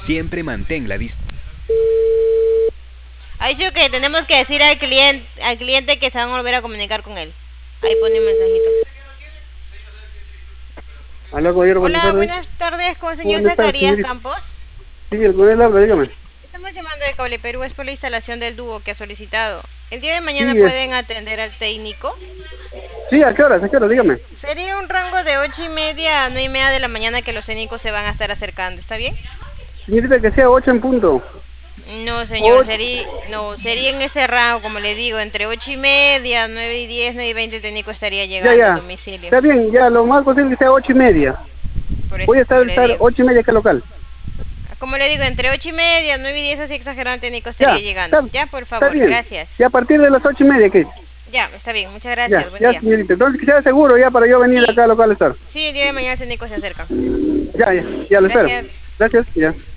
Siempre mantén la distancia. Ha dicho que tenemos que decir al cliente que se van a volver a comunicar con él. Ahí pone un mensajito. Aló, caballero, buenas Hola, tardes. buenas tardes, con el señor Buenas tardes, Zacarías señorita. Campos. Sí, el con él habla, dígame. Estamos llamando de Cable Perú, es por la instalación del dúo que ha solicitado. El día de mañana Sí, pueden atender al técnico. sí, ¿a qué hora? ¿A qué hora? Dígame. Sería un rango de 8:30 a 9:30 de la mañana que los técnicos se van a estar acercando, ¿está bien? Señorita, que sea 8 en punto. No, señor, 8. sería en ese rango, como le digo, entre 8:30, 9:10, 9:20 el técnico estaría Ya, llegando al ya. domicilio. Está bien, ya, lo más posible que sea 8:30. Por eso, Voy a como le estar digo. 8:30 acá local. Como le digo, entre 8:30, 9:10, así exagerado, el técnico estaría Ya, llegando. Ya, por está favor, bien. gracias. Ya a partir de las 8:30, ¿qué? Ya, está bien, muchas Ya, gracias, buen ya, día. señorita. Entonces, que sea seguro ya para yo venir Sí, acá local a estar. sí, el día de mañana el técnico se acerca. Ya, ya, ya lo espero. Gracias. Gracias, ya.